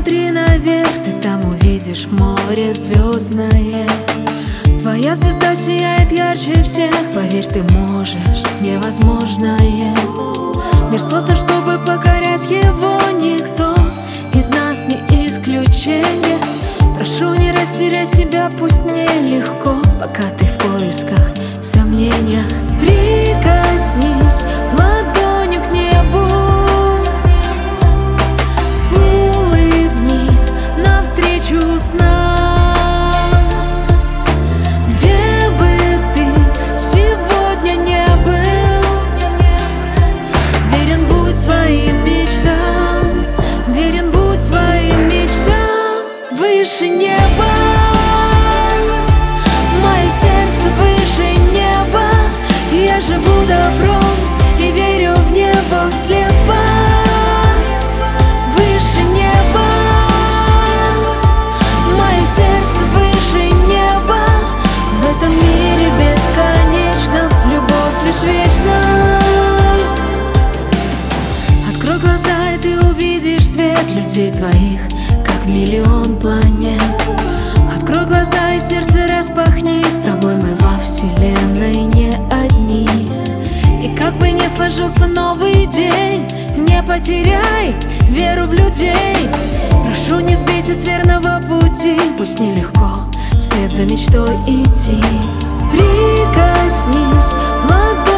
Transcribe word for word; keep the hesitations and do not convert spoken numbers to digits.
Посмотри наверх, ты там увидишь море звездное. Твоя звезда сияет ярче всех, поверь, ты можешь невозможное. Мир создан, чтобы покорять его, никто из нас не исключение. Прошу, не растеряй себя, пусть нелегко, пока ты в поисках, в сомнениях. Прикоснись ладонью к небу, улыбнись навстречу снам. Где бы ты сегодня не был, верен будь своим мечтам, верен будь своим мечтам. Выше неба, мое сердце выше неба. Я живу добром и верю в небо слепо. Выше неба, мое сердце выше неба. В этом мире бесконечно, любовь лишь вечна. Открой глаза, и ты увидишь свет людей твоих, как миллион планет. Открой глаза и сердце распахни, с тобой мы во вселенной не одни. И как бы ни сложился новый день, не потеряй веру в людей. Прошу, не сбейся с верного пути, пусть нелегко вслед за мечтой идти. Прикоснись ладонью